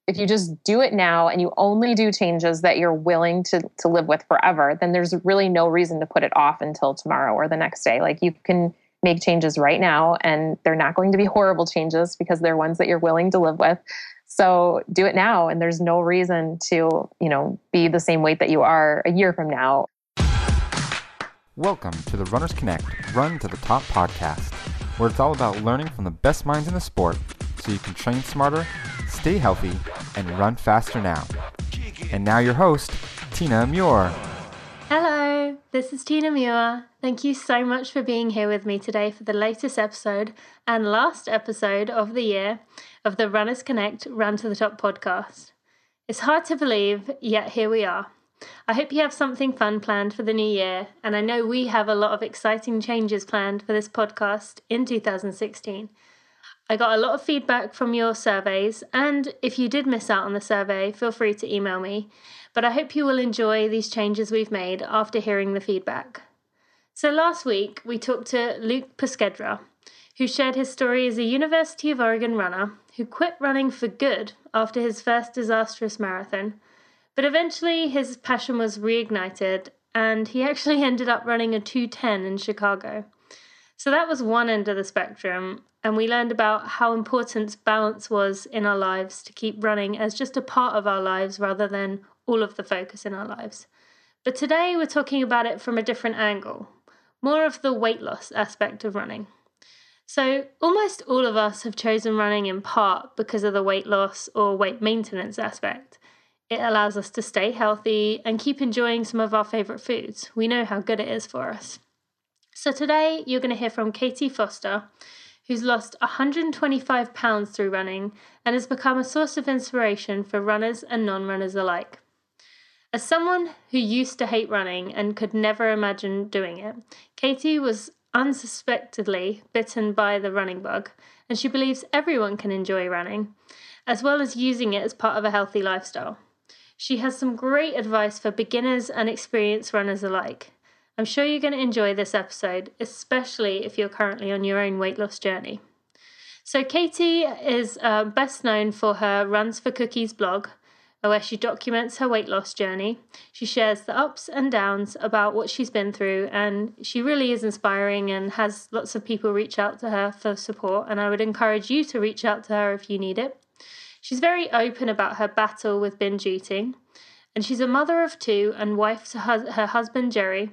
if you just do it now and you only do changes that you're willing to live with forever, then there's really no reason to put it off until tomorrow or the next day. Like you can make changes right now and they're not going to be horrible changes because they're ones that you're willing to live with. So do it now. And there's no reason to, be the same weight that you are a year from now. Welcome to the Runners Connect Run to the Top podcast, where it's all about learning from the best minds in the sport so you can train smarter, stay healthy, and run faster now. And now your host, Tina Muir. Hello, this is Tina Muir. Thank you so much for being here with me today for the latest episode and last episode of the year of the Runners Connect Run to the Top podcast. It's hard to believe, yet here we are. I hope you have something fun planned for the new year, and I know we have a lot of exciting changes planned for this podcast in 2016. I got a lot of feedback from your surveys, and if you did miss out on the survey, feel free to email me. But I hope you will enjoy these changes we've made after hearing the feedback. So last week, we talked to Luke Puskedra, who shared his story as a University of Oregon runner who quit running for good after his first disastrous marathon. But eventually his passion was reignited, and he actually ended up running a 2:10 in Chicago. So that was one end of the spectrum, and we learned about how important balance was in our lives to keep running as just a part of our lives rather than all of the focus in our lives. But today we're talking about it from a different angle, more of the weight loss aspect of running. So almost all of us have chosen running in part because of the weight loss or weight maintenance aspect. It allows us to stay healthy and keep enjoying some of our favourite foods. We know how good it is for us. So today you're going to hear from Katie Foster, who's lost 125 pounds through running and has become a source of inspiration for runners and non-runners alike. As someone who used to hate running and could never imagine doing it, Katie was unsuspectedly bitten by the running bug, and she believes everyone can enjoy running, as well as using it as part of a healthy lifestyle. She has some great advice for beginners and experienced runners alike. I'm sure you're going to enjoy this episode, especially if you're currently on your own weight loss journey. So Katie is best known for her Runs for Cookies blog, where she documents her weight loss journey. She shares the ups and downs about what she's been through, and she really is inspiring and has lots of people reach out to her for support, and I would encourage you to reach out to her if you need it. She's very open about her battle with binge eating, and she's a mother of two and wife to her husband, Jerry.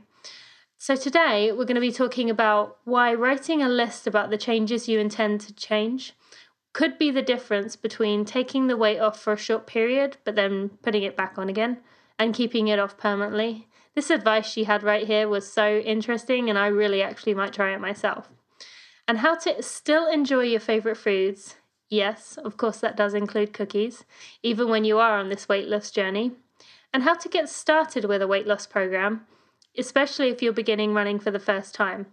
So today we're going to be talking about why writing a list about the changes you intend to change could be the difference between taking the weight off for a short period, but then putting it back on again and keeping it off permanently. This advice she had right here was so interesting, and I really actually might try it myself. And how to still enjoy your favorite foods. Yes, of course that does include cookies, even when you are on this weight loss journey. And how to get started with a weight loss program, especially if you're beginning running for the first time.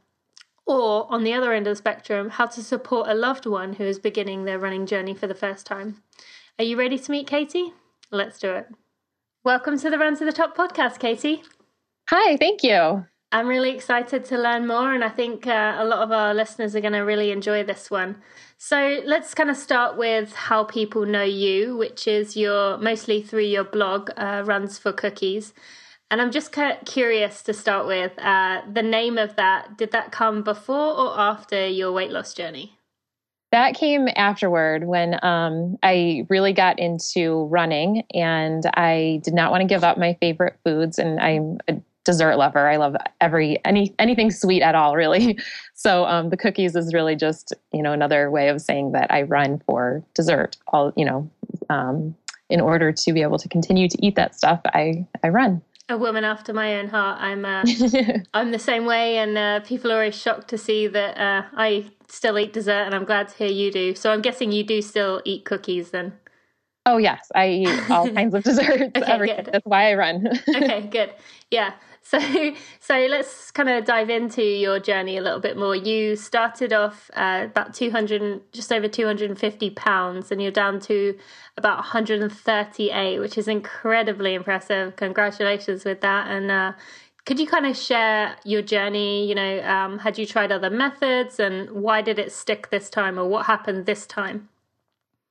Or, on the other end of the spectrum, how to support a loved one who is beginning their running journey for the first time. Are you ready to meet Katie? Let's do it. Welcome to the Run to the Top podcast, Katie. Hi, thank you. I'm really excited to learn more, and I think a lot of our listeners are going to really enjoy this one. So let's kind of start with how people know you, which is mostly through your blog, Runs for Cookies. And I'm just kind of curious to start with, the name of that, did that come before or after your weight loss journey? That came afterward when I really got into running, and I did not want to give up my favorite foods, and I'm a dessert lover. I love anything sweet at all, really. So the cookies is really just, another way of saying that I run for dessert. In order to be able to continue to eat that stuff, I run. A woman after my own heart. I'm the same way, and people are always shocked to see that I still eat dessert, and I'm glad to hear you do. So I'm guessing you do still eat cookies then. Oh yes, I eat all kinds of desserts. Okay, good. That's why I run. Okay, good. Yeah. So let's kind of dive into your journey a little bit more. You started off about just over 250 pounds, and you're down to about 138, which is incredibly impressive. Congratulations with that. And could you kind of share your journey? Had you tried other methods, and why did it stick this time, or what happened this time?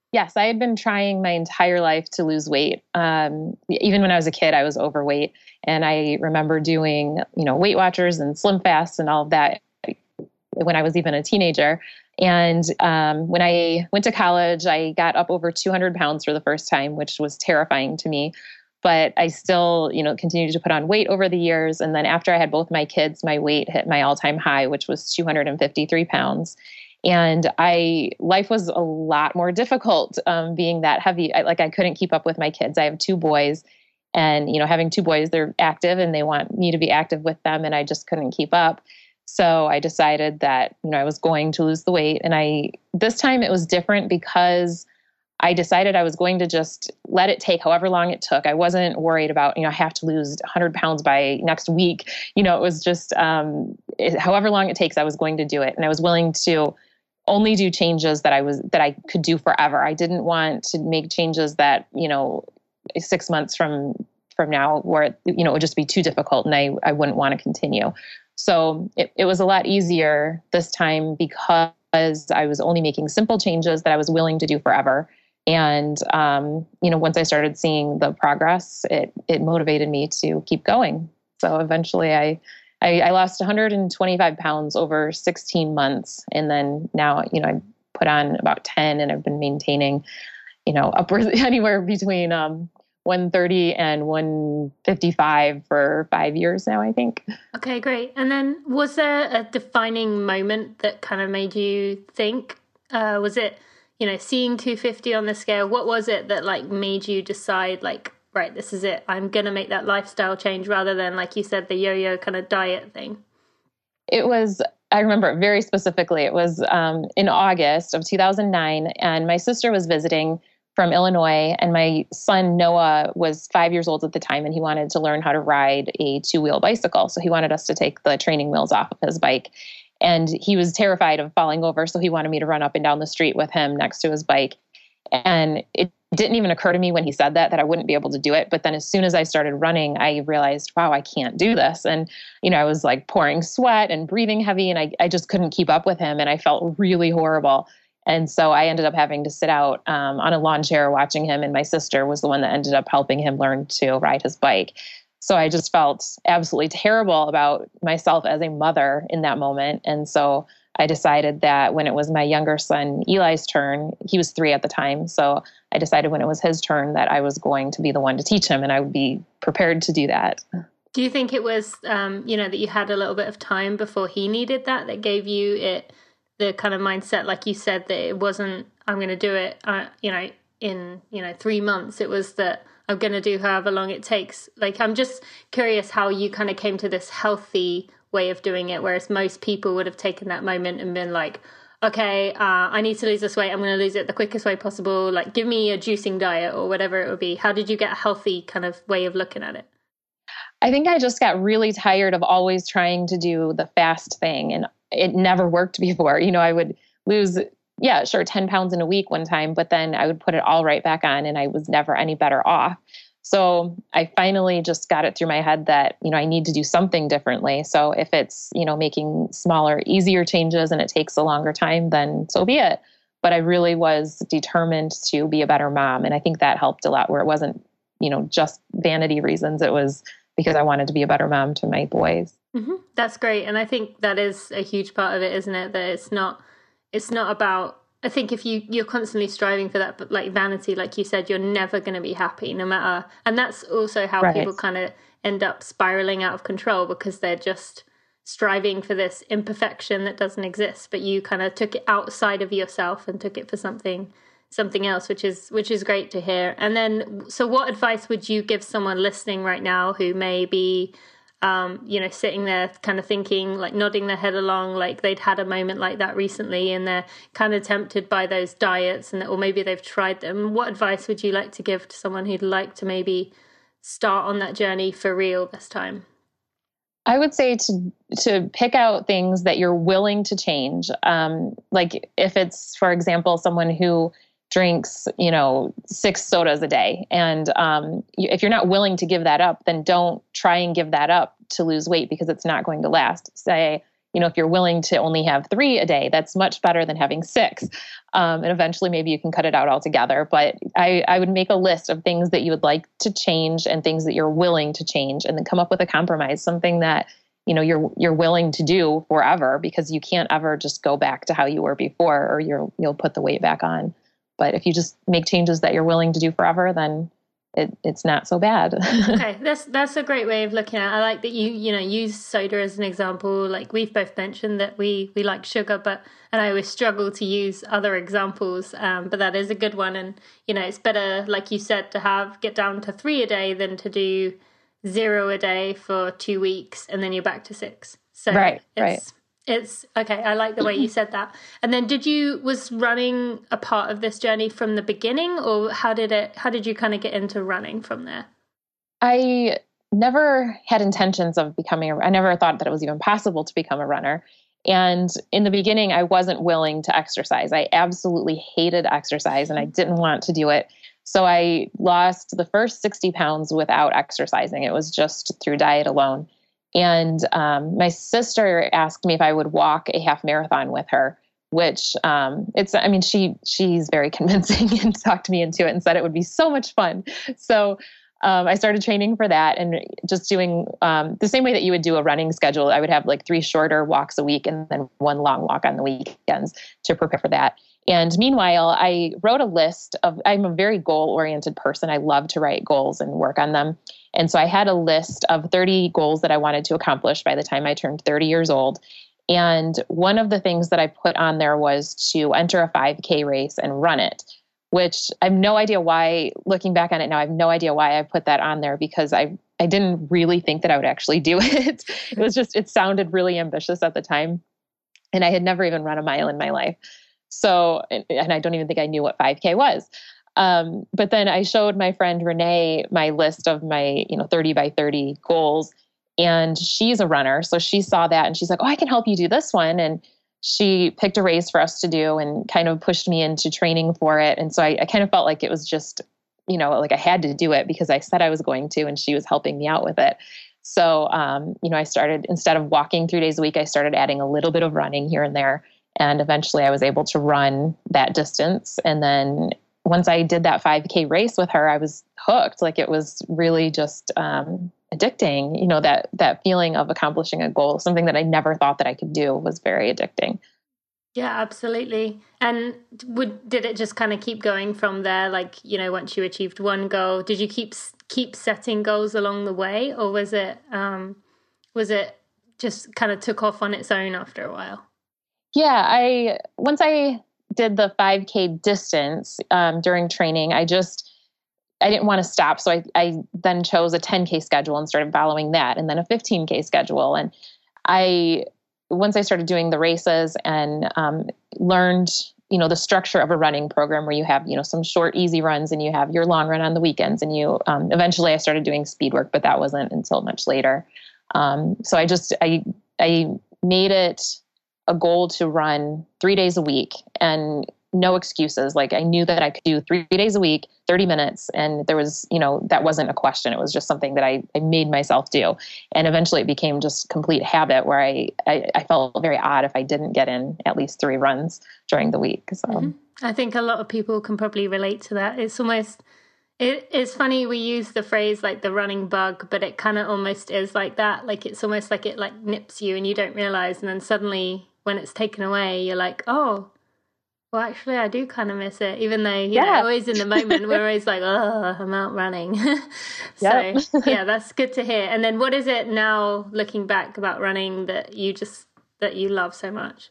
Yes, I had been trying my entire life to lose weight. Even when I was a kid, I was overweight. And I remember doing, Weight Watchers and Slim Fasts and all of that when I was even a teenager. And when I went to college, I got up over 200 pounds for the first time, which was terrifying to me. But I still, continued to put on weight over the years. And then after I had both my kids, my weight hit my all-time high, which was 253 pounds. And life was a lot more difficult being that heavy. I couldn't keep up with my kids. I have two boys, and having two boys, they're active and they want me to be active with them, and I just couldn't keep up. So I decided that I was going to lose the weight, and this time it was different because I decided I was going to just let it take however long it took. I wasn't worried about, I have to lose 100 pounds by next week. It was just however long it takes, I was going to do it. And I was willing to only do changes that I could do forever. I didn't want to make changes that, 6 months from now where, it would just be too difficult and I wouldn't want to continue. So it was a lot easier this time because I was only making simple changes that I was willing to do forever. And, once I started seeing the progress, it motivated me to keep going. So eventually I lost 125 pounds over 16 months. And then now, I put on about 10 and I've been maintaining, upwards anywhere between 130 and 155 for 5 years now, I think. Okay, great. And then was there a defining moment that kind of made you think, was it, seeing 250 on the scale? What was it that made you decide right, this is it, I'm going to make that lifestyle change rather than, like you said, the yo-yo kind of diet thing? I remember it very specifically. It was in August of 2009, and my sister was visiting from Illinois, and my son Noah was 5 years old at the time, and he wanted to learn how to ride a two-wheel bicycle. So he wanted us to take the training wheels off of his bike. And he was terrified of falling over, so he wanted me to run up and down the street with him next to his bike. And it didn't even occur to me when he said that I wouldn't be able to do it. But then as soon as I started running, I realized, wow, I can't do this. And, I was pouring sweat and breathing heavy, and I just couldn't keep up with him. And I felt really horrible. And so I ended up having to sit out on a lawn chair watching him. And my sister was the one that ended up helping him learn to ride his bike. So I just felt absolutely terrible about myself as a mother in that moment. And so I decided that when it was my younger son, Eli's turn, he was 3 at the time. So I decided when it was his turn that I was going to be the one to teach him, and I would be prepared to do that. Do you think it was, that you had a little bit of time before he needed that gave you the kind of mindset, like you said, that it wasn't, I'm going to do it, in 3 months. It was that I'm going to do however long it takes. I'm just curious how you kind of came to this healthy way of doing it, whereas most people would have taken that moment and been like, okay, I need to lose this weight. I'm going to lose it the quickest way possible. Give me a juicing diet or whatever it would be. How did you get a healthy kind of way of looking at it? I think I just got really tired of always trying to do the fast thing, and it never worked before. I would lose 10 pounds in a week one time, but then I would put it all right back on and I was never any better off. So I finally just got it through my head that, I need to do something differently. So if it's, making smaller, easier changes and it takes a longer time, then so be it. But I really was determined to be a better mom. And I think that helped a lot, where it wasn't, just vanity reasons. It was because I wanted to be a better mom to my boys. Mm-hmm. That's great. And I think that is a huge part of it, isn't it? That it's not about, I think if you're constantly striving for that, but vanity, like you said, you're never going to be happy no matter. And that's also how Right. people kind of end up spiraling out of control, because they're just striving for this imperfection that doesn't exist. But you kind of took it outside of yourself and took it for something else, which is great to hear. And then, so what advice would you give someone listening right now who may be sitting there kind of thinking, nodding their head along, they'd had a moment like that recently and they're kind of tempted by those diets, or maybe they've tried them? What advice would you like to give to someone who'd like to maybe start on that journey for real this time? I would say to pick out things that you're willing to change. If it's, for example, someone who drinks, 6 sodas a day. And if you're not willing to give that up, then don't try and give that up to lose weight, because it's not going to last. Say, if you're willing to only have 3 a day, that's much better than having 6. And eventually maybe you can cut it out altogether. But I would make a list of things that you would like to change and things that you're willing to change, and then come up with a compromise, something that, you're willing to do forever, because you can't ever just go back to how you were before, or you'll put the weight back on. But if you just make changes that you're willing to do forever, then it's not so bad. Okay, that's a great way of looking at it. I like that you use soda as an example. Like, we've both mentioned that we like sugar, and I always struggle to use other examples, but that is a good one. And it's better, like you said, to get down to 3 a day than to do 0 a day for 2 weeks and then you're back to 6. So right. It's okay. I like the way you said that. And then was running a part of this journey from the beginning, or how did you kind of get into running from there? I never had intentions of becoming I never thought that it was even possible to become a runner. And in the beginning, I wasn't willing to exercise. I absolutely hated exercise and I didn't want to do it. So I lost the first 60 pounds without exercising. It was just through diet alone. And my sister asked me if I would walk a half marathon with her, which she's very convincing and talked me into it and said it would be so much fun. So I started training for that and just doing the same way that you would do a running schedule. I would have like 3 shorter walks a week and then 1 long walk on the weekends to prepare for that. And meanwhile, I wrote a list I'm a very goal-oriented person. I love to write goals and work on them. And so I had a list of 30 goals that I wanted to accomplish by the time I turned 30 years old. And one of the things that I put on there was to enter a 5K race and run it, which I have no idea why, looking back on it now, I have no idea why I put that on there, because I didn't really think that I would actually do it. It sounded really ambitious at the time. And I had never even run a mile in my life. So, and I don't even think I knew what 5K was. But then I showed my friend Renee my list of my, 30 by 30 goals, and she's a runner. So she saw that and she's like, oh, I can help you do this one. And she picked a race for us to do and kind of pushed me into training for it. And so I kind of felt like it was just, like I had to do it because I said I was going to, and she was helping me out with it. So, I started, instead of walking 3 days a week, I started adding a little bit of running here and there. And eventually I was able to run that distance. And then once I did that 5K race with her, I was hooked. Like, it was really just addicting. That feeling of accomplishing a goal, something that I never thought that I could do, was very addicting. Yeah, absolutely. And did it just kind of keep going from there? Like, once you achieved one goal, did you keep setting goals along the way, or was it just kind of took off on its own after a while? Yeah, once I did the 5K distance during training, I didn't want to stop. So I then chose a 10K schedule and started following that, and then a 15K schedule. And once I started doing the races and learned, the structure of a running program where you have, some short, easy runs and you have your long run on the weekends. And eventually I started doing speed work, but that wasn't until much later. So I made it a goal to run 3 days a week and no excuses. Like, I knew that I could do 3 days a week, 30 minutes. And there was, that wasn't a question. It was just something that I made myself do. And eventually it became just complete habit where I felt very odd if I didn't get in at least 3 runs during the week. So I think a lot of people can probably relate to that. It's almost, it's funny we use the phrase like the running bug, but it kind of almost is like that. Like, it's almost like it like nips you and you don't realize. And then suddenly when it's taken away, you're like, oh, well, actually, I do kind of miss it, even though, always in the moment, we're always like, oh, I'm out running. So, yeah, that's good to hear. And then what is it now, looking back, about running that you love so much?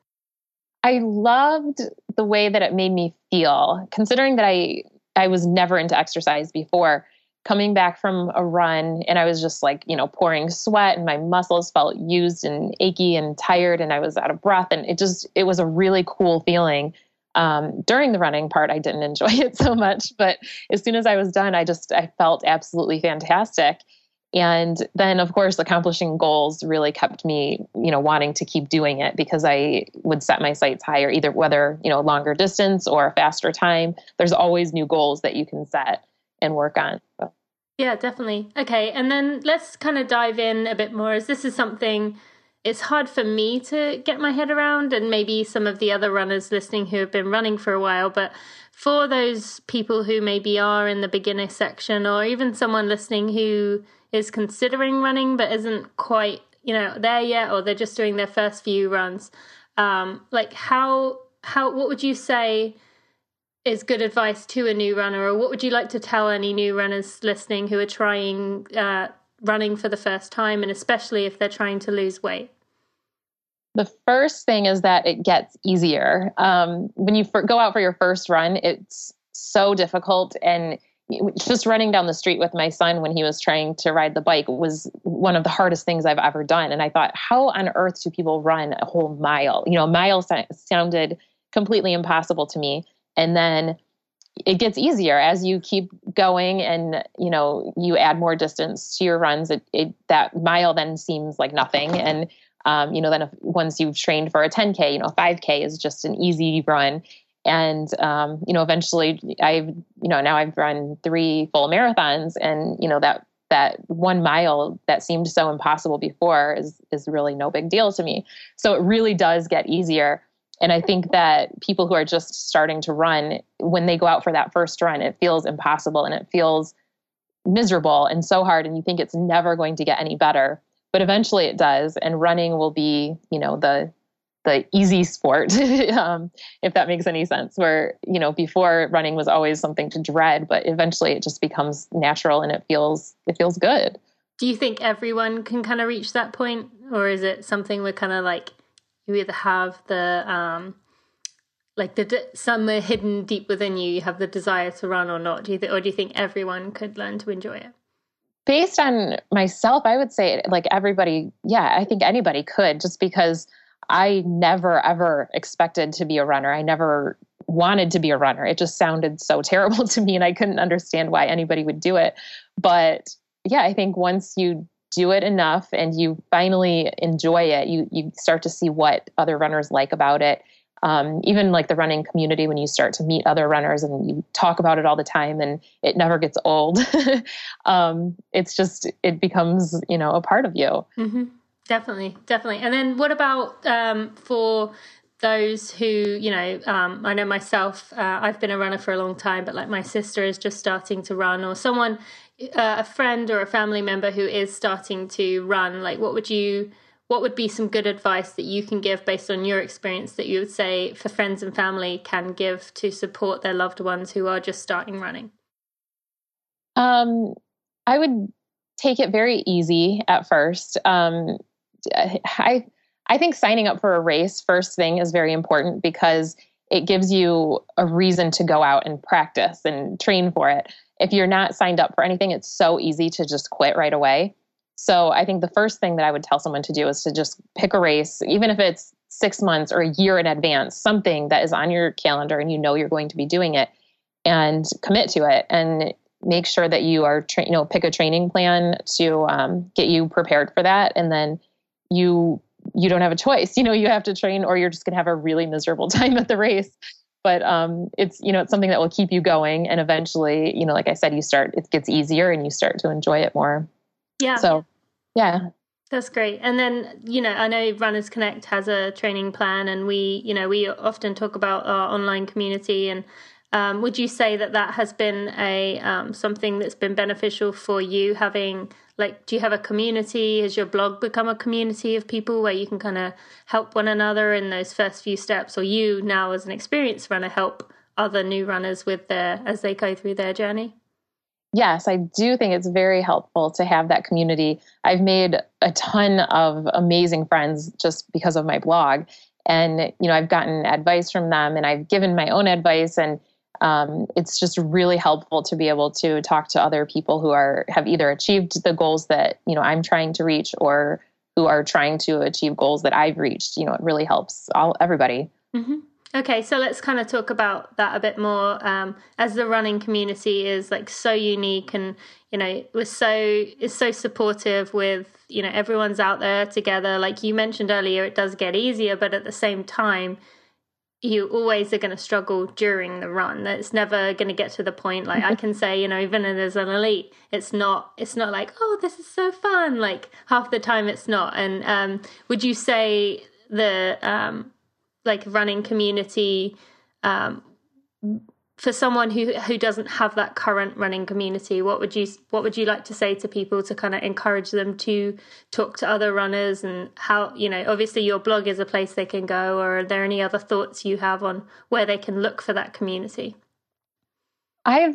I loved the way that it made me feel, considering that I was never into exercise before. Coming back from a run, and I was just like, pouring sweat, and my muscles felt used and achy and tired, and I was out of breath. And it was a really cool feeling. During the running part, I didn't enjoy it so much, but as soon as I was done, I felt absolutely fantastic. And then, of course, accomplishing goals really kept me, wanting to keep doing it, because I would set my sights higher, either whether, longer distance or a faster time. There's always new goals that you can set and work on. So. Yeah, definitely. Okay. And then let's kind of dive in a bit more, as this is something, it's hard for me to get my head around, and maybe some of the other runners listening who have been running for a while. But for those people who maybe are in the beginner section, or even someone listening who is considering running but isn't quite, there yet, or they're just doing their first few runs, like what would you say is good advice to a new runner, or what would you like to tell any new runners listening who are trying running for the first time, and especially if they're trying to lose weight? The first thing is that it gets easier. When you go out for your first run, it's so difficult. And just running down the street with my son when he was trying to ride the bike was one of the hardest things I've ever done. And I thought, how on earth do people run a whole mile? A mile sounded completely impossible to me. And then it gets easier as you keep going, and you add more distance to your runs. That mile then seems like nothing. And then once you've trained for a 10K, 5K is just an easy run. And, eventually now I've run 3 full marathons, and, that 1 mile that seemed so impossible before is really no big deal to me. So it really does get easier. And I think that people who are just starting to run, when they go out for that first run, it feels impossible and it feels miserable and so hard. And you think it's never going to get any better. But eventually it does, and running will be, the easy sport, if that makes any sense. Where before, running was always something to dread, but eventually it just becomes natural and it feels good. Do you think everyone can kind of reach that point, or is it something where kind of like you either have the somewhere hidden deep within you have the desire to run or not? Do you think everyone could learn to enjoy it? Based on myself, I would say like everybody. Yeah, I think anybody could, just because I never, ever expected to be a runner. I never wanted to be a runner. It just sounded so terrible to me, and I couldn't understand why anybody would do it. But yeah, I think once you do it enough and you finally enjoy it, you start to see what other runners like about it. Even like the running community, when you start to meet other runners and you talk about it all the time, and it never gets old. It becomes, a part of you. Mm-hmm. Definitely. And then what about for those who, I know myself, I've been a runner for a long time, but like my sister is just starting to run, or someone, a friend or a family member who is starting to run, like what would be some good advice that you can give based on your experience that you would say for friends and family can give to support their loved ones who are just starting running? I would take it very easy at first. I think signing up for a race first thing is very important, because it gives you a reason to go out and practice and train for it. If you're not signed up for anything, it's so easy to just quit right away. So I think the first thing that I would tell someone to do is to just pick a race, even if it's 6 months or a year in advance, something that is on your calendar and you're going to be doing it, and commit to it, and make sure that you are, pick a training plan to get you prepared for that. And then you don't have a choice, you have to train, or you're just going to have a really miserable time at the race. But it's something that will keep you going. And eventually, like I said, it gets easier and you start to enjoy it more. Yeah. So, yeah. That's great. And then, I know Runners Connect has a training plan, and we often talk about our online community. And would you say that has been something that's been beneficial for you, having, do you have a community? Has your blog become a community of people where you can kind of help one another in those first few steps? Or you now, as an experienced runner, help other new runners as they go through their journey? Yes, I do think it's very helpful to have that community. I've made a ton of amazing friends just because of my blog. And, I've gotten advice from them, and I've given my own advice. And it's just really helpful to be able to talk to other people who have either achieved the goals that, I'm trying to reach, or who are trying to achieve goals that I've reached. It really helps everybody. Mm-hmm. Okay, so let's kind of talk about that a bit more. As the running community is so unique, and it's so supportive with everyone's out there together. Like you mentioned earlier, it does get easier, but at the same time, you always are going to struggle during the run. It's never going to get to the point, like I can say, even as an elite, it's not like, oh, this is so fun. Like half the time it's not. And would you say the like running community, for someone who doesn't have that current running community, what would you like to say to people to kind of encourage them to talk to other runners, and how, obviously your blog is a place they can go, or are there any other thoughts you have on where they can look for that community? I've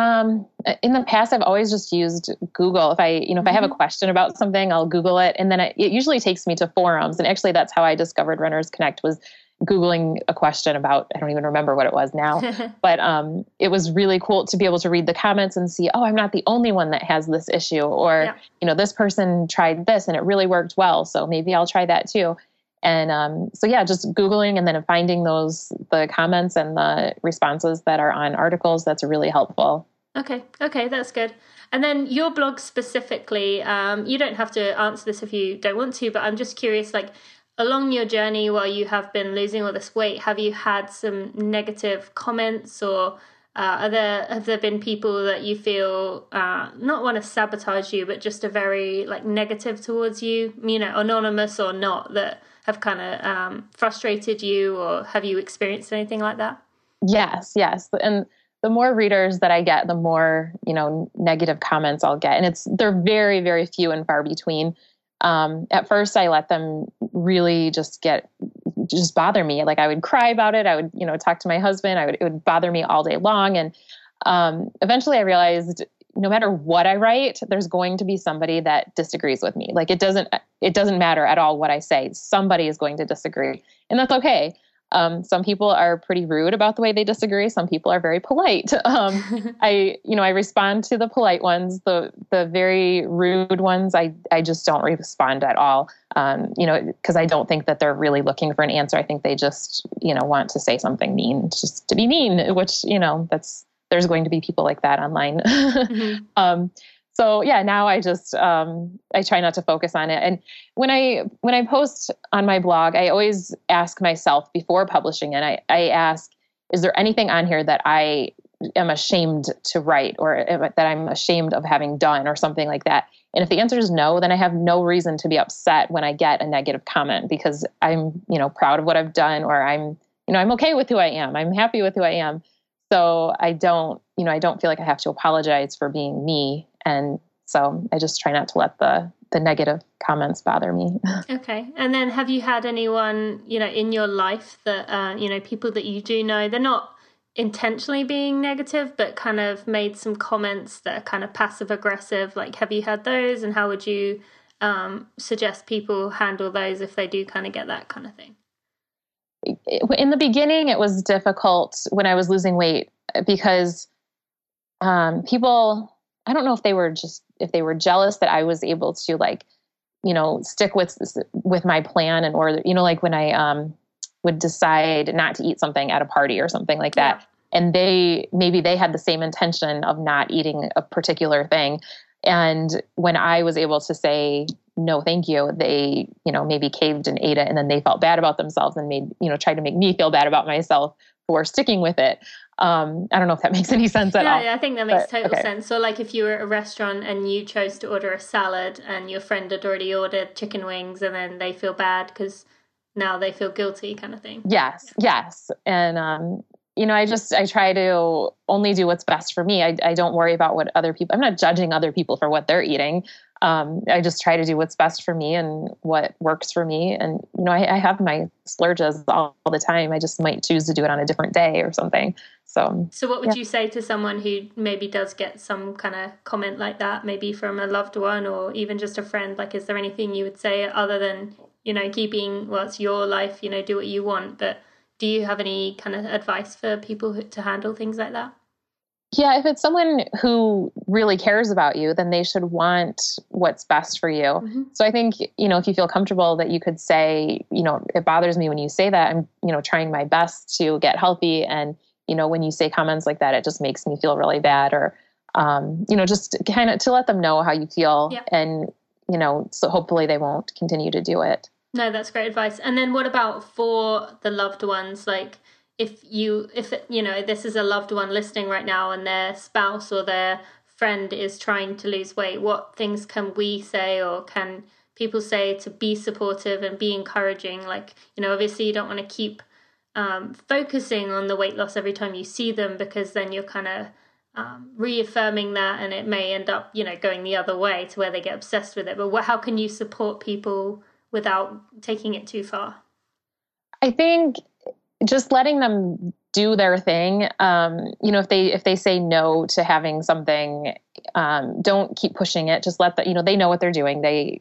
in the past, I've always just used Google. If I have a question about something, I'll Google it, and then it usually takes me to forums. And actually, that's how I discovered Runners Connect, was Googling a question about, I don't even remember what it was now, but it was really cool to be able to read the comments and see, oh, I'm not the only one that has this issue, or, this person tried this and it really worked well, so maybe I'll try that too. And so yeah, just Googling and then finding the comments and the responses that are on articles, that's really helpful. Okay, that's good. And then your blog specifically, you don't have to answer this if you don't want to, but I'm just curious, like, along your journey while you have been losing all this weight, have you had some negative comments, or have there been people that you feel not want to sabotage you, but just are very like negative towards you, anonymous or not, that have kind of frustrated you, or have you experienced anything like that? Yes. And the more readers that I get, the more, negative comments I'll get. And they're very, very few and far between. At first I let them really just bother me. Like I would cry about it. I would, talk to my husband. it would bother me all day long. And, eventually I realized no matter what I write, there's going to be somebody that disagrees with me. Like it doesn't matter at all what I say. Somebody is going to disagree, and that's okay. Some people are pretty rude about the way they disagree. Some people are very polite. I respond to the polite ones. The very rude ones, I just don't respond at all. Because I don't think that they're really looking for an answer. I think they just, want to say something mean, just to be mean, which, there's going to be people like that online. Mm-hmm. So yeah, now I just, I try not to focus on it. And when I post on my blog, I always ask myself before publishing it, I ask, is there anything on here that I am ashamed to write, or that I'm ashamed of having done, or something like that? And if the answer is no, then I have no reason to be upset when I get a negative comment, because I'm, proud of what I've done, or I'm okay with who I am. I'm happy with who I am. So I don't feel like I have to apologize for being me. And so I just try not to let the negative comments bother me. Okay. And then have you had anyone, in your life that, people that you do know, they're not intentionally being negative, but kind of made some comments that are kind of passive aggressive? Like, have you had those, and how would you suggest people handle those if they do kind of get that kind of thing? In the beginning, it was difficult when I was losing weight, because people, I don't know if they were jealous that I was able to stick with my plan, and, or, like when I would decide not to eat something at a party or something like that. Yeah. And maybe they had the same intention of not eating a particular thing. And when I was able to say, no, thank you, they, maybe caved and ate it. And then they felt bad about themselves and tried to make me feel bad about myself for sticking with it. I don't know if that makes any sense at all. Yeah, I think that makes total sense. So like if you were at a restaurant and you chose to order a salad, and your friend had already ordered chicken wings, and then they feel bad because now they feel guilty, kind of thing. Yes. And, I try to only do what's best for me. I don't worry about what other people, I'm not judging other people for what they're eating. I just try to do what's best for me and what works for me. And, I have my splurges all the time. I just might choose to do it on a different day or something. So what would you say to someone who maybe does get some kind of comment like that, maybe from a loved one or even just a friend? Like, is there anything you would say other than, keeping, well, it's your life, do what you want, but do you have any kind of advice for people to handle things like that? Yeah, if it's someone who really cares about you, then they should want what's best for you. Mm-hmm. So I think, if you feel comfortable that you could say, it bothers me when you say that, I'm, trying my best to get healthy. And, when you say comments like that, it just makes me feel really bad, or, just kind of to let them know how you feel. Yeah. And, so hopefully they won't continue to do it. No, that's great advice. And then what about for the loved ones? Like, if this is a loved one listening right now and their spouse or their friend is trying to lose weight, what things can we say or can people say to be supportive and be encouraging? Like, obviously you don't want to keep focusing on the weight loss every time you see them, because then you're kind of reaffirming that, and it may end up, going the other way to where they get obsessed with it. But how can you support people without taking it too far? I think just letting them do their thing. If they say no to having something, don't keep pushing it. Just let they know what they're doing. They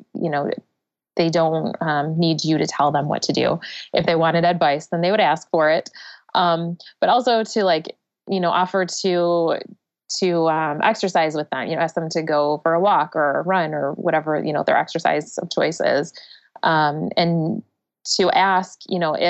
don't need you to tell them what to do. If they wanted advice, then they would ask for it. But also to offer to exercise with them, ask them to go for a walk or a run or whatever, their exercise of choice is. And to ask,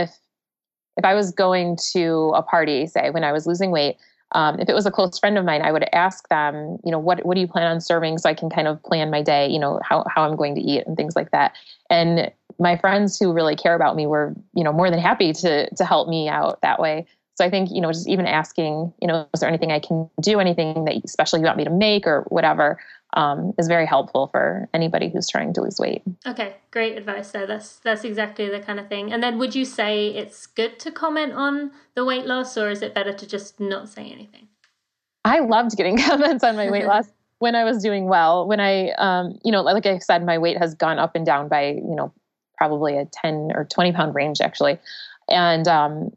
if I was going to a party, say when I was losing weight, if it was a close friend of mine, I would ask them, what do you plan on serving, so I can kind of plan my day, how I'm going to eat and things like that. And my friends who really care about me were, more than happy to help me out that way. So I think, just even asking, is there anything I can do, anything that especially you want me to make or whatever, is very helpful for anybody who's trying to lose weight. Okay, great advice there. That's exactly the kind of thing. And then would you say it's good to comment on the weight loss, or is it better to just not say anything? I loved getting comments on my weight loss when I was doing well. When I, like I said, my weight has gone up and down by, probably a 10 or 20 pound range actually. And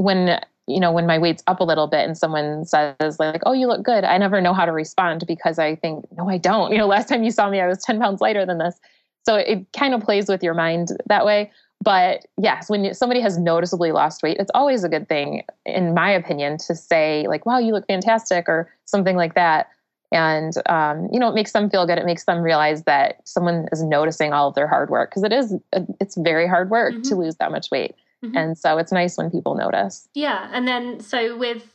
when my weight's up a little bit and someone says like, oh, you look good, I never know how to respond, because I think, no, I don't. Last time you saw me, I was 10 pounds lighter than this. So it kind of plays with your mind that way. But yes, when somebody has noticeably lost weight, it's always a good thing, in my opinion, to say like, wow, you look fantastic, or something like that. And, it makes them feel good. It makes them realize that someone is noticing all of their hard work, because it's very hard work to lose that much weight. Mm-hmm. And so it's nice when people notice. Yeah. And then, so with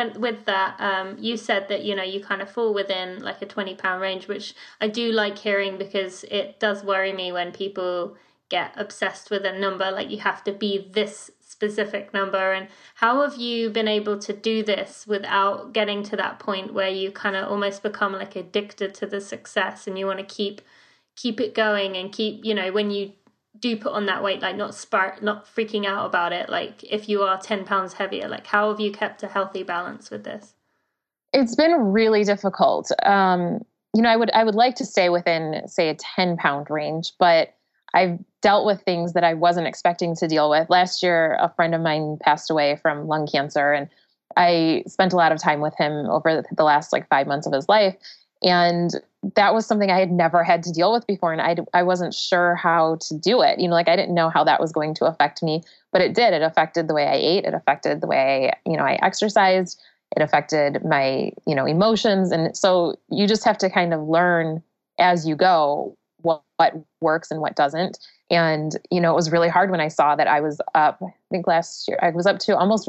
that, you said that, you kind of fall within like a 20 pound range, which I do like hearing, because it does worry me when people get obsessed with a number, like you have to be this specific number. And how have you been able to do this without getting to that point where you kind of almost become like addicted to the success, and you want to keep it going and keep, when you do put on that weight, like not freaking out about it, like if you are 10 pounds heavier, like how have you kept a healthy balance with this? It's been really difficult. I would like to stay within, say, a 10 pound range, but I've dealt with things that I wasn't expecting to deal with. Last year, a friend of mine passed away from lung cancer, and I spent a lot of time with him over the last 5 months of his life. And that was something I had never had to deal with before. And I wasn't sure how to do it. I didn't know how that was going to affect me, but it did. It affected the way I ate. It affected the way, I exercised. It affected my, emotions. And so you just have to kind of learn as you go what works and what doesn't. And, it was really hard when I saw that I was up, I think last year, I was up to almost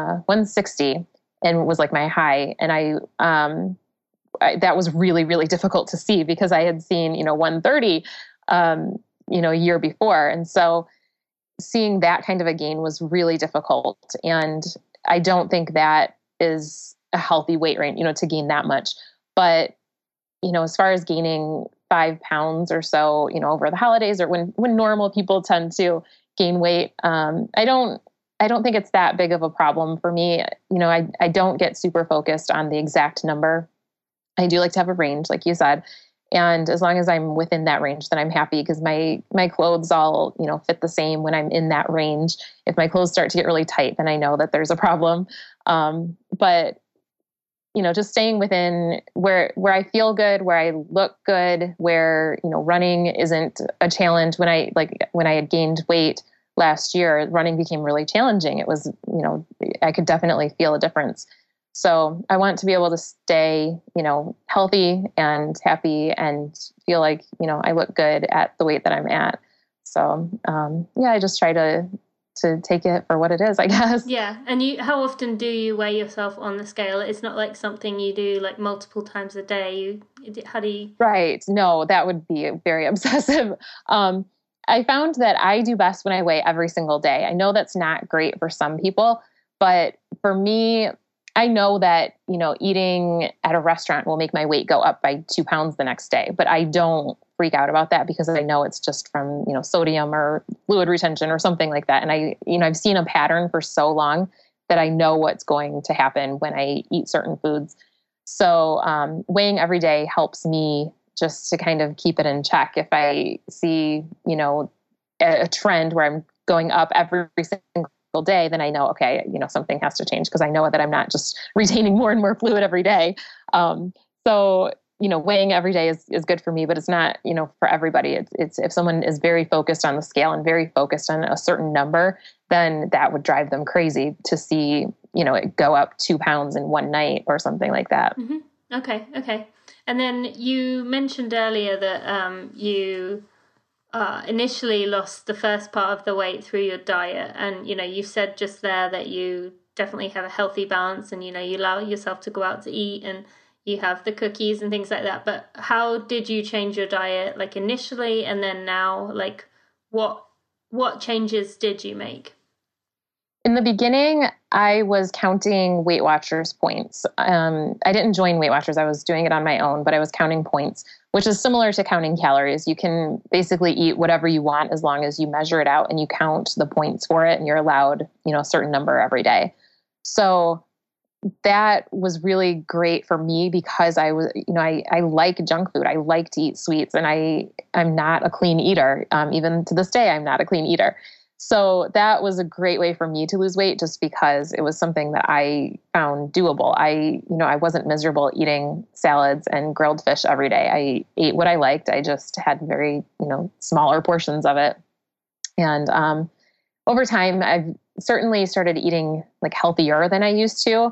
160, and it was like my high. And that was really, really difficult to see, because I had seen, 130, a year before. And so seeing that kind of a gain was really difficult. And I don't think that is a healthy weight range, to gain that much. But, as far as gaining 5 pounds or so, over the holidays, or when normal people tend to gain weight, I don't think it's that big of a problem for me. I don't get super focused on the exact number. I do like to have a range, like you said. And as long as I'm within that range, then I'm happy, because my clothes all, fit the same when I'm in that range. If my clothes start to get really tight, then I know that there's a problem. But, just staying within where I feel good, where I look good, where, running isn't a challenge. When I had gained weight last year, running became really challenging. It was, I could definitely feel a difference. So I want to be able to stay, healthy and happy, and feel like, I look good at the weight that I'm at. So, I just try to take it for what it is, I guess. Yeah. And how often do you weigh yourself on the scale? It's not like something you do like multiple times a day. How do you? Right. No, that would be very obsessive. I found that I do best when I weigh every single day. I know that's not great for some people, But for me, I know that, eating at a restaurant will make my weight go up by 2 pounds the next day, but I don't freak out about that because I know it's just from, sodium or fluid retention or something like that. And I've seen a pattern for so long that I know what's going to happen when I eat certain foods. So weighing every day helps me just to kind of keep it in check. If I see, a trend where I'm going up every single day, then I know, okay, something has to change because I know that I'm not just retaining more and more fluid every day. So weighing every day is good for me, but it's not, for everybody. It's if someone is very focused on the scale and very focused on a certain number, then that would drive them crazy to see, it go up 2 pounds in one night or something like that. Mm-hmm. Okay. And then you mentioned earlier that you initially lost the first part of the weight through your diet. And, you said just there that you definitely have a healthy balance and, you allow yourself to go out to eat and you have the cookies and things like that. But how did you change your diet, like initially and then now? Like what changes did you make? In the beginning, I was counting Weight Watchers points. I didn't join Weight Watchers. I was doing it on my own, but I was counting points, which is similar to counting calories. You can basically eat whatever you want as long as you measure it out and you count the points for it, and you're allowed, a certain number every day. So that was really great for me because I was, I like junk food. I like to eat sweets, and I'm not a clean eater. Even to this day, I'm not a clean eater. So that was a great way for me to lose weight just because it was something that I found doable. I wasn't miserable eating salads and grilled fish every day. I ate what I liked. I just had very, smaller portions of it. And over time, I've certainly started eating like healthier than I used to.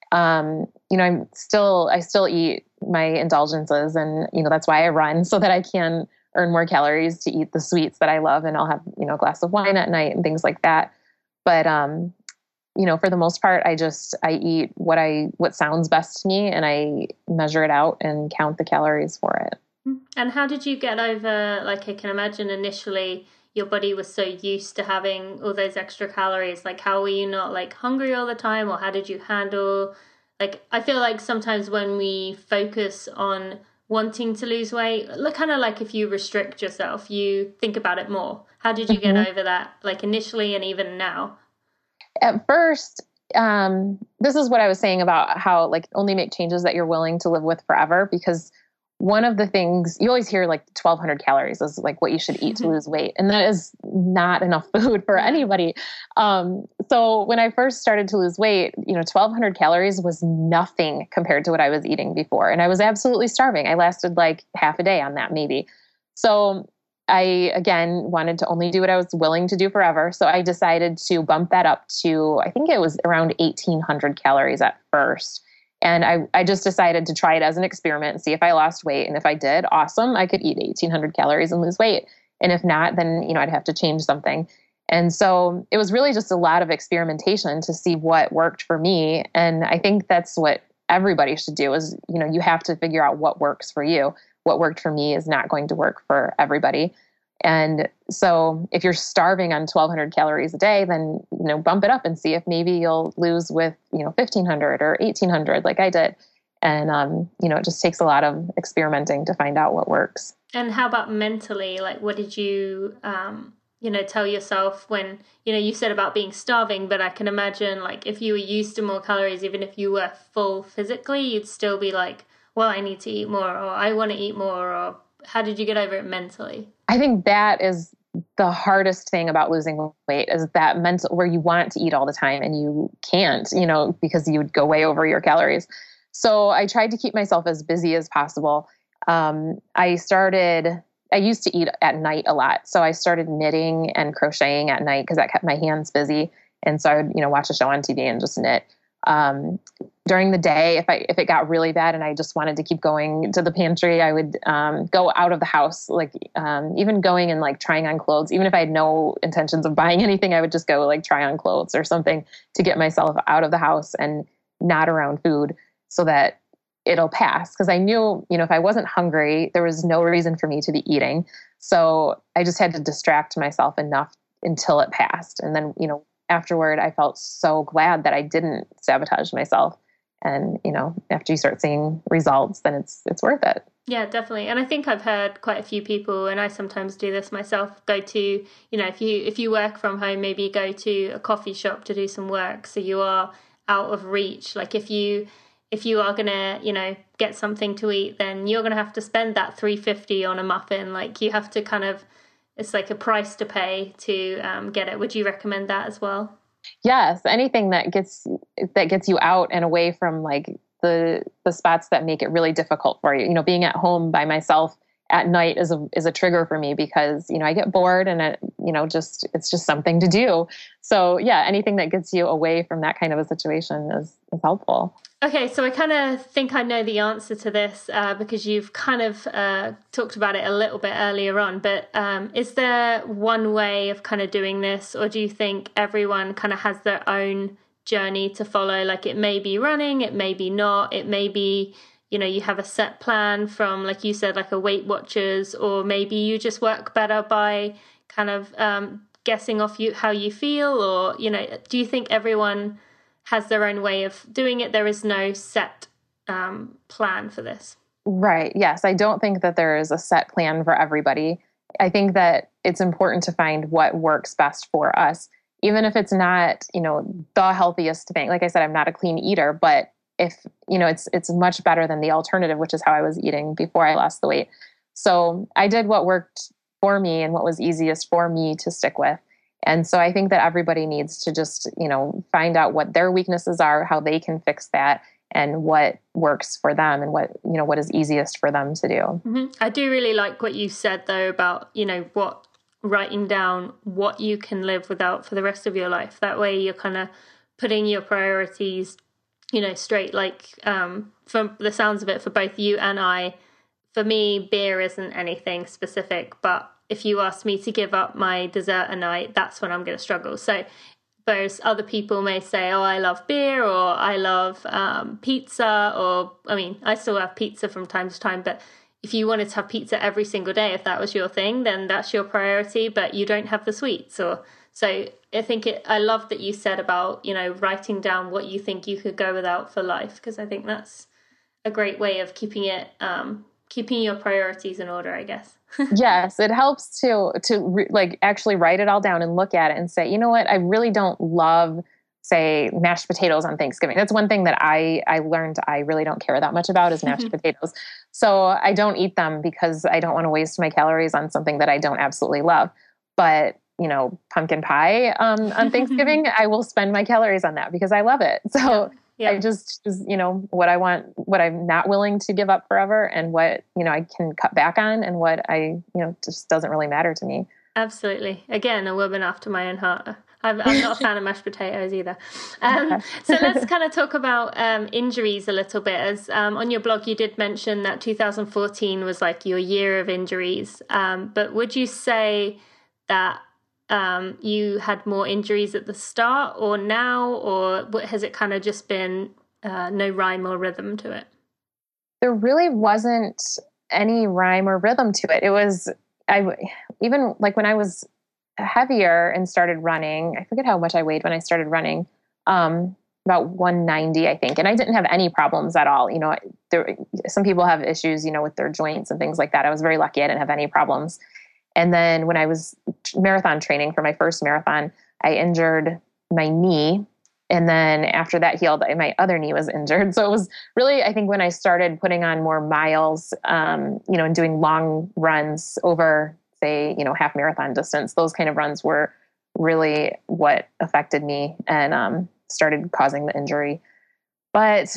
I still eat my indulgences, and, that's why I run, so that I can earn more calories to eat the sweets that I love. And I'll have, a glass of wine at night and things like that. But, for the most part, I eat what sounds best to me, and I measure it out and count the calories for it. And how did you get over, like, I can imagine initially your body was so used to having all those extra calories. Like, how were you not like hungry all the time, or how did you handle, like, I feel like sometimes when we focus on wanting to lose weight, kind of like if you restrict yourself, you think about it more. How did you get over that, like initially and even now? At first, this is what I was saying about how like only make changes that you're willing to live with forever, because one of the things you always hear, like 1,200 calories is like what you should eat to lose weight. And that is not enough food for anybody. So when I first started to lose weight, 1,200 calories was nothing compared to what I was eating before. And I was absolutely starving. I lasted like half a day on that, maybe. So I, again, wanted to only do what I was willing to do forever. So I decided to bump that up to, I think it was around 1,800 calories at first. And I just decided to try it as an experiment and see if I lost weight. And if I did, awesome, I could eat 1,800 calories and lose weight. And if not, then, I'd have to change something. And so it was really just a lot of experimentation to see what worked for me. And I think that's what everybody should do is, you have to figure out what works for you. What worked for me is not going to work for everybody. And so if you're starving on 1,200 calories a day, then, bump it up and see if maybe you'll lose with, 1,500 or 1,800 like I did. And, it just takes a lot of experimenting to find out what works. And how about mentally? Like, what did you, tell yourself when, you said about being starving, but I can imagine like if you were used to more calories, even if you were full physically, you'd still be like, well, I need to eat more, or I want to eat more, or how did you get over it mentally? I think that is the hardest thing about losing weight is that mental where you want to eat all the time and you can't, because you would go way over your calories. So I tried to keep myself as busy as possible. I used to eat at night a lot. So I started knitting and crocheting at night because that kept my hands busy. And so I would, watch a show on TV and just knit. During the day, if it got really bad and I just wanted to keep going to the pantry, I would go out of the house, like even going and like trying on clothes. Even if I had no intentions of buying anything, I would just go like try on clothes or something to get myself out of the house and not around food so that it'll pass. Because I knew, if I wasn't hungry, there was no reason for me to be eating. So I just had to distract myself enough until it passed. And then, afterward, I felt so glad that I didn't sabotage myself. And, after you start seeing results, then it's worth it. Yeah, definitely. And I think I've heard quite a few people, and I sometimes do this myself, go to, if you work from home, maybe go to a coffee shop to do some work. So you are out of reach. Like if you are going to, get something to eat, then you're going to have to spend that $3.50 on a muffin. Like you have to it's like a price to pay to get it. Would you recommend that as well? Yes. Anything that gets you out and away from like the spots that make it really difficult for you. Being at home by myself at night is a trigger for me because, I get bored and it's just something to do. So yeah, anything that gets you away from that kind of a situation is helpful. Okay, so I kind of think I know the answer to this because you've kind of talked about it a little bit earlier on, but is there one way of kind of doing this, or do you think everyone kind of has their own journey to follow? Like it may be running, it may be not, it may be, you have a set plan from, like you said, like a Weight Watchers, or maybe you just work better by kind of guessing off how you feel, or, do you think everyone has their own way of doing it? There is no set plan for this. Right. Yes. I don't think that there is a set plan for everybody. I think that it's important to find what works best for us, even if it's not, the healthiest thing. Like I said, I'm not a clean eater, but if, it's much better than the alternative, which is how I was eating before I lost the weight. So I did what worked for me and what was easiest for me to stick with. And so I think that everybody needs to just, find out what their weaknesses are, how they can fix that, and what works for them and what is easiest for them to do. Mm-hmm. I do really like what you said though about, writing down what you can live without for the rest of your life. That way you're kind of putting your priorities, straight. Like from the sounds of it, for both you and I, for me, beer isn't anything specific, but if you ask me to give up my dessert a night, that's when I'm going to struggle. So whereas other people may say, oh, I love beer, or I love pizza, or, I still have pizza from time to time, but if you wanted to have pizza every single day, if that was your thing, then that's your priority, but you don't have the sweets. So I think I love that you said about, writing down what you think you could go without for life, because I think that's a great way of keeping your priorities in order, I guess. Yes, it helps to actually write it all down and look at it and say, you know what, I really don't love, say, mashed potatoes on Thanksgiving. That's one thing that I learned I really don't care that much about is mashed potatoes. So I don't eat them because I don't want to waste my calories on something that I don't absolutely love. But, pumpkin pie on Thanksgiving, I will spend my calories on that because I love it. So yeah. I just, what I want, what I'm not willing to give up forever, and what, I can cut back on, and what I, just doesn't really matter to me. Absolutely. Again, a woman after my own heart. I'm not a fan of mashed potatoes either. So let's kind of talk about injuries a little bit. As on your blog, you did mention that 2014 was like your year of injuries. But would you say that you had more injuries at the start or now, or has it kind of just been no rhyme or rhythm to it? There really wasn't any rhyme or rhythm to it. It was, even like when I was heavier and started running, I forget how much I weighed when I started running, about 190, I think. And I didn't have any problems at all. Some people have issues, with their joints and things like that. I was very lucky. I didn't have any problems. And then when I was marathon training for my first marathon, I injured my knee. And then after that healed, my other knee was injured. So it was really, I think, when I started putting on more miles, and doing long runs over, say, half marathon distance, those kind of runs were really what affected me and started causing the injury. But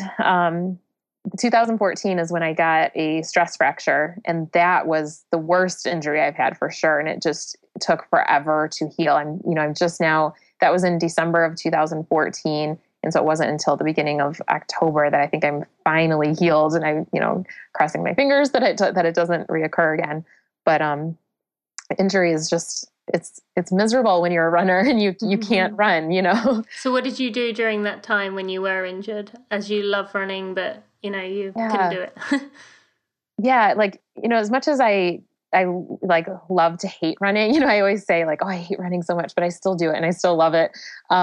2014 is when I got a stress fracture, and that was the worst injury I've had for sure. And it just took forever to heal. I'm just now, that was in December of 2014. And so it wasn't until the beginning of October that I think I'm finally healed, and I'm, crossing my fingers that it doesn't reoccur again. But, injury is just, it's miserable when you're a runner and you can't run, So what did you do during that time when you were injured, as you love running, but you couldn't do it? Yeah. Like, as much as I I like love to hate running. I always say like, oh, I hate running so much, but I still do it and I still love it.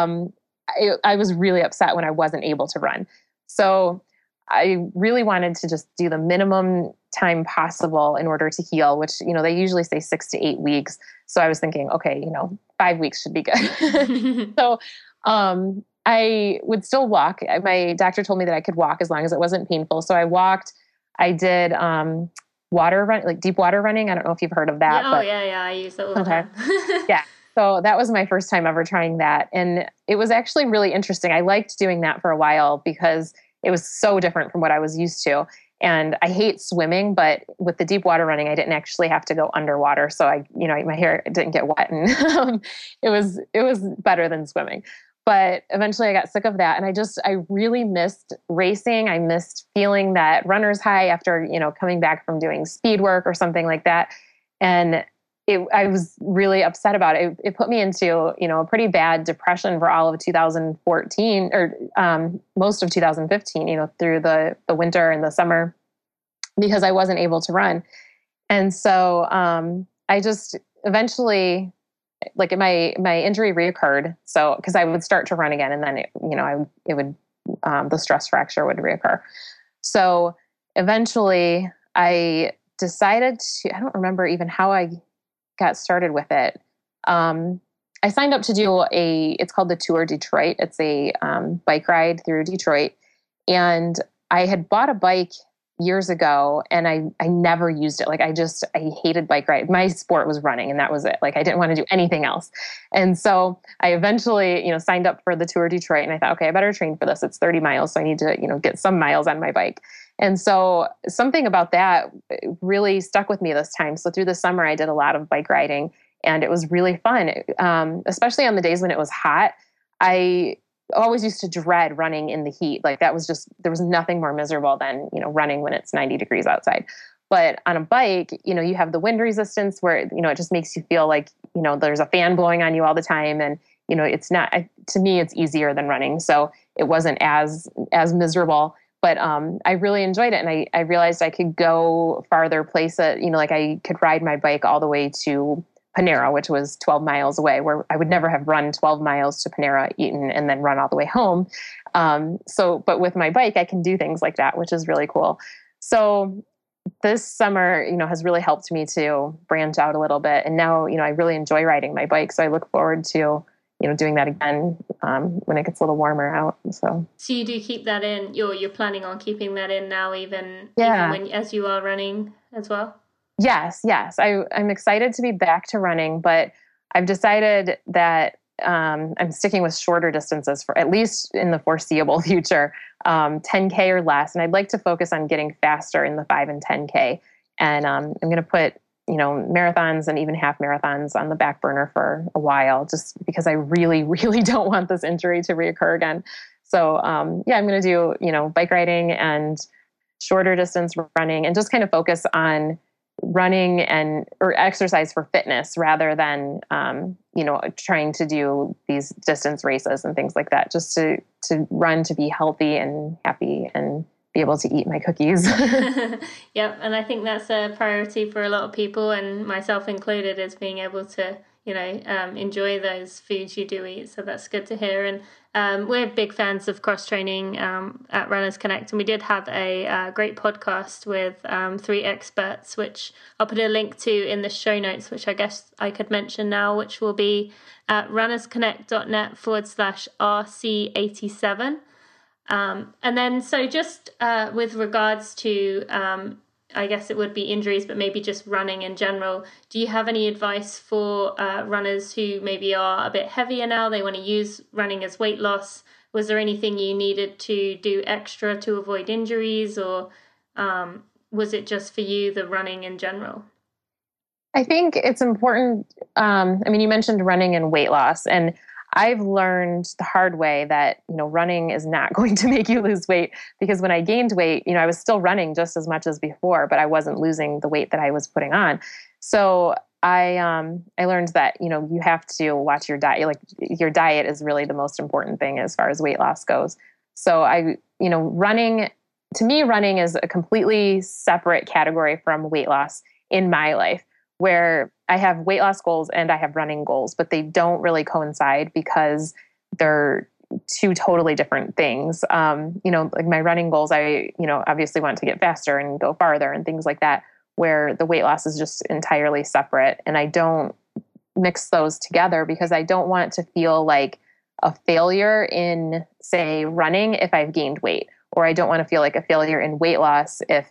I was really upset when I wasn't able to run. So I really wanted to just do the minimum time possible in order to heal, which, they usually say 6 to 8 weeks. So I was thinking, okay, 5 weeks should be good. So, I would still walk. My doctor told me that I could walk as long as it wasn't painful. So I walked. I did, water run, like deep water running. I don't know if you've heard of that. Yeah. I use that all the time. Yeah. So that was my first time ever trying that. And it was actually really interesting. I liked doing that for a while because it was so different from what I was used to. And I hate swimming, but with the deep water running, I didn't actually have to go underwater. So my hair didn't get wet, and it was better than swimming. But eventually I got sick of that. And I really missed racing. I missed feeling that runner's high after, coming back from doing speed work or something like that. And I was really upset about it. It put me into, a pretty bad depression for all of 2014 or most of 2015, through the winter and the summer, because I wasn't able to run. And so I just eventually, like my injury reoccurred. So, because I would start to run again, and then the stress fracture would reoccur. So eventually I decided to, I don't remember even how I got started with it. I signed up to do it's called the Tour Detroit. It's a bike ride through Detroit. And I had bought a bike years ago, and I never used it. Like I hated bike ride. My sport was running, and that was it. Like I didn't want to do anything else. And so I eventually, signed up for the Tour Detroit, and I thought, okay, I better train for this. It's 30 miles. So I need to, get some miles on my bike. And so something about that really stuck with me this time. So through the summer, I did a lot of bike riding, and it was really fun. Especially on the days when it was hot. I always used to dread running in the heat. Like that was there was nothing more miserable than, running when it's 90 degrees outside. But on a bike, you have the wind resistance where, it just makes you feel like, there's a fan blowing on you all the time. And, it's not, to me, it's easier than running. So it wasn't as miserable. But I really enjoyed it. And I realized I could go farther places, like I could ride my bike all the way to Panera, which was 12 miles away, where I would never have run 12 miles to Panera, eaten, and then run all the way home. But with my bike, I can do things like that, which is really cool. So this summer, has really helped me to branch out a little bit. And now, I really enjoy riding my bike. So I look forward to, doing that again when it gets a little warmer out. So you do keep that in. You're planning on keeping that in now, even as you are running as well? Yes. I'm excited to be back to running, but I've decided that I'm sticking with shorter distances for at least in the foreseeable future, 10K or less. And I'd like to focus on getting faster in the 5 and 10K. And I'm going to put, marathons and even half marathons on the back burner for a while, just because I really, really don't want this injury to reoccur again. So I'm going to do, bike riding and shorter distance running, and just kind of focus on running or exercise for fitness rather than, trying to do these distance races and things like that, just to run, to be healthy and happy and be able to eat my cookies. Yep. And I think that's a priority for a lot of people, and myself included, is being able to, enjoy those foods you do eat. So that's good to hear. And we're big fans of cross training at Runners Connect, and we did have a great podcast with 3 experts, which I'll put a link to in the show notes, which I guess I could mention now, which will be at runnersconnect.net/RC87. And then, so just with regards to, I guess it would be injuries, but maybe just running in general, do you have any advice for runners who maybe are a bit heavier now? They want to use running as weight loss. Was there anything you needed to do extra to avoid injuries, or was it just for you, the running in general? I think it's important. You mentioned running and weight loss, and I've learned the hard way that, running is not going to make you lose weight, because when I gained weight, I was still running just as much as before, but I wasn't losing the weight that I was putting on. So I learned that, you have to watch your diet. Like your diet is really the most important thing as far as weight loss goes. So running, to me, running is a completely separate category from weight loss in my life. where I have weight loss goals and I have running goals, but they don't really coincide because they're two totally different things. Like my running goals, I, obviously want to get faster and go farther and things like that, where the weight loss is just entirely separate. And I don't mix those together because I don't want to feel like a failure in, say, running if I've gained weight, or I don't want to feel like a failure in weight loss if,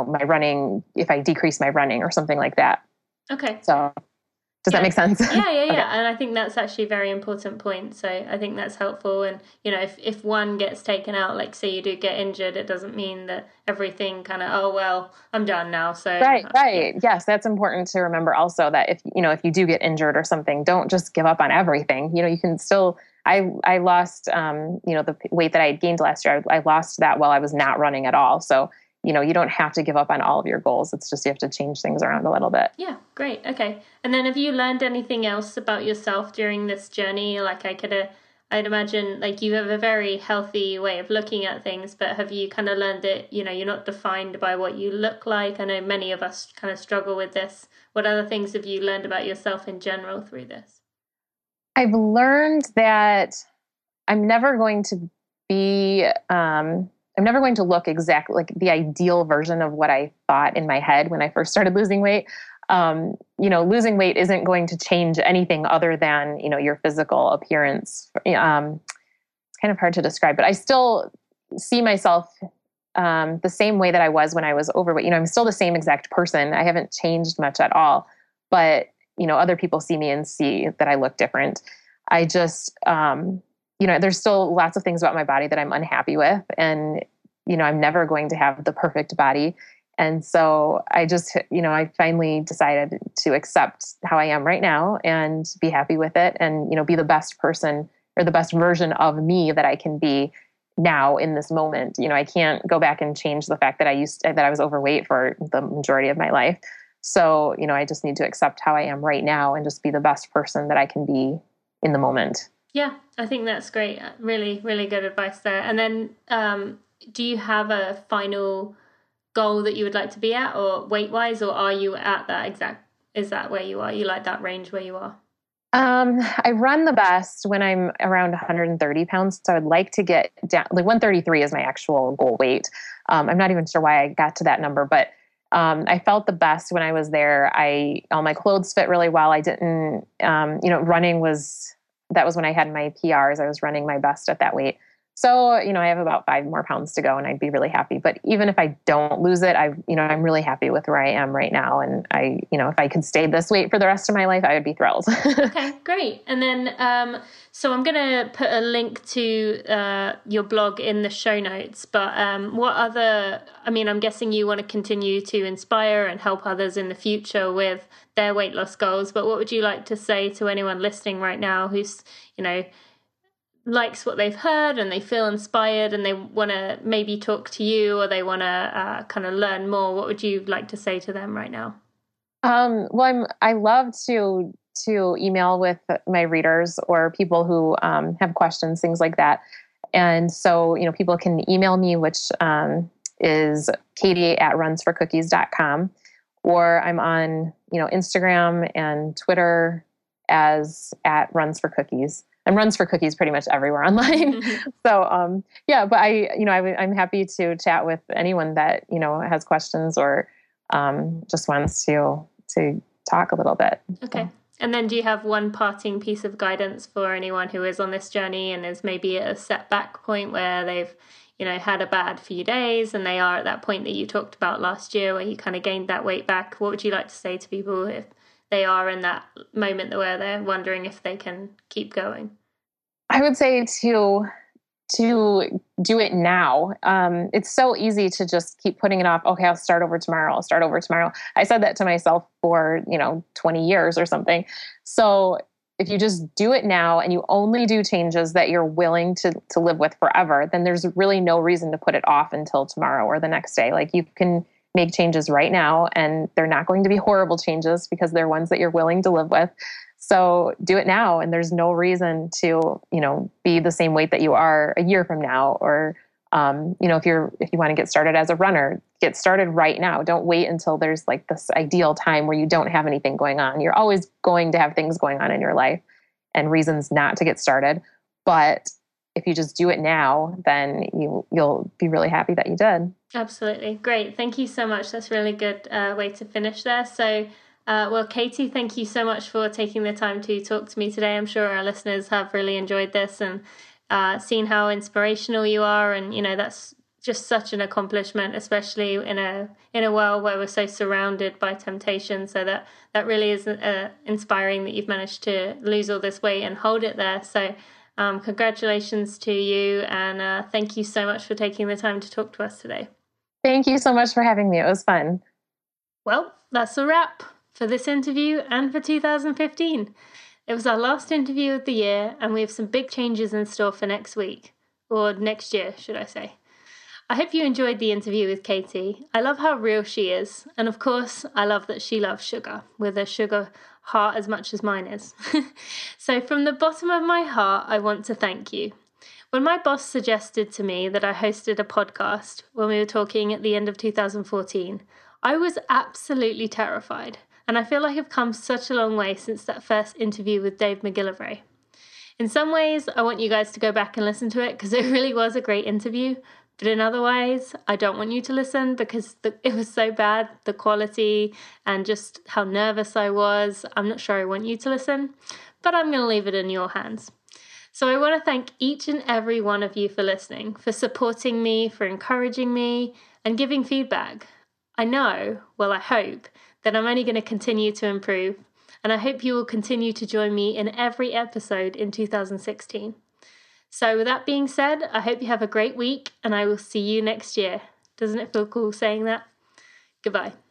if I decrease my running or something like that. Okay. So does that make sense? Yeah. Okay. And I think that's actually a very important point. So I think that's helpful. And, if one gets taken out, like say you do get injured, it doesn't mean that everything kind of, oh, well, I'm done now. So Right. Yes. That's important to remember also that if you do get injured or something, don't just give up on everything. You can still, I lost, the weight that I had gained last year. I lost that while I was not running at all. So, you don't have to give up on all of your goals. It's just you have to change things around a little bit. Yeah, great. Okay. And then have you learned anything else about yourself during this journey? Like I'd imagine like you have a very healthy way of looking at things, but have you kind of learned that, you're not defined by what you look like? I know many of us kind of struggle with this. What other things have you learned about yourself in general through this? I've learned that I'm never going to be, I'm never going to look exactly like the ideal version of what I thought in my head when I first started losing weight. Losing weight isn't going to change anything other than, your physical appearance. It's kind of hard to describe, but I still see myself the same way that I was when I was overweight. I'm still the same exact person. I haven't changed much at all, but, other people see me and see that I look different. I just, there's still lots of things about my body that I'm unhappy with. And, I'm never going to have the perfect body. And so I just, I finally decided to accept how I am right now and be happy with it and, be the best person or the best version of me that I can be now in this moment. I can't go back and change the fact that I was overweight for the majority of my life. So, I just need to accept how I am right now and just be the best person that I can be in the moment. Yeah, I think that's great. Really, really good advice there. And then, do you have a final goal that you would like to be at, or weight-wise, or are you at that is that where you are? You like that range where you are? I run the best when I'm around 130 pounds. So I would like to get down, like 133 is my actual goal weight. I'm not even sure why I got to that number, but I felt the best when I was there. All my clothes fit really well. I didn't, running that was when I had my PRs. I was running my best at that weight. So, I have about 5 more pounds to go and I'd be really happy. But even if I don't lose it, I'm really happy with where I am right now. And if I could stay this weight for the rest of my life, I would be thrilled. Okay, great. And then, so I'm going to put a link to your blog in the show notes. But I'm guessing you want to continue to inspire and help others in the future with their weight loss goals. But what would you like to say to anyone listening right now who's, likes what they've heard and they feel inspired and they want to maybe talk to you, or they want to kind of learn more? What would you like to say to them right now? I love to email with my readers or people who have questions, things like that. And so, people can email me, which is Katie@runsforcookies.com, or I'm on, Instagram and Twitter as @runsforcookies. And Runs for Cookies pretty much everywhere online. Mm-hmm. So, but I'm happy to chat with anyone that, has questions or just wants to talk a little bit. Okay. So. And then do you have one parting piece of guidance for anyone who is on this journey and is maybe at a setback point where they've, had a bad few days and they are at that point that you talked about last year where you kind of gained that weight back? What would you like to say to people if they are in that moment where they're wondering if they can keep going? I would say to do it now. It's so easy to just keep putting it off. Okay, I'll start over tomorrow. I said that to myself for, 20 years or something. So if you just do it now and you only do changes that you're willing to live with forever, then there's really no reason to put it off until tomorrow or the next day. Like you can make changes right now and they're not going to be horrible changes because they're ones that you're willing to live with. So do it now. And there's no reason to, be the same weight that you are a year from now. Or, if you want to get started as a runner, get started right now. Don't wait until there's like this ideal time where you don't have anything going on. You're always going to have things going on in your life and reasons not to get started. But if you just do it now, then you'll be really happy that you did. Absolutely. Great. Thank you so much. That's a really good way to finish there. So, well, Katie, thank you so much for taking the time to talk to me today. I'm sure our listeners have really enjoyed this and seen how inspirational you are. And, you know, that's just such an accomplishment, especially in a world where we're so surrounded by temptation. So that really is inspiring that you've managed to lose all this weight and hold it there. So congratulations to you, and thank you so much for taking the time to talk to us today. Thank you so much for having me. It was fun. Well, that's a wrap for this interview and for 2015. It was our last interview of the year, and we have some big changes in store for next week, or next year, should I say. I hope you enjoyed the interview with Katie. I love how real she is, and of course, I love that she loves sugar, with a sugar heart as much as mine is. So from the bottom of my heart, I want to thank you. When my boss suggested to me that I hosted a podcast when we were talking at the end of 2014, I was absolutely terrified, and I feel like I've come such a long way since that first interview with Dave McGillivray. In some ways, I want you guys to go back and listen to it because it really was a great interview. But in other ways, I don't want you to listen because it was so bad, the quality and just how nervous I was. I'm not sure I want you to listen, but I'm going to leave it in your hands. So I want to thank each and every one of you for listening, for supporting me, for encouraging me, and giving feedback. I know, well, I hope, that I'm only going to continue to improve, and I hope you will continue to join me in every episode in 2016. So with that being said, I hope you have a great week, and I will see you next year. Doesn't it feel cool saying that? Goodbye.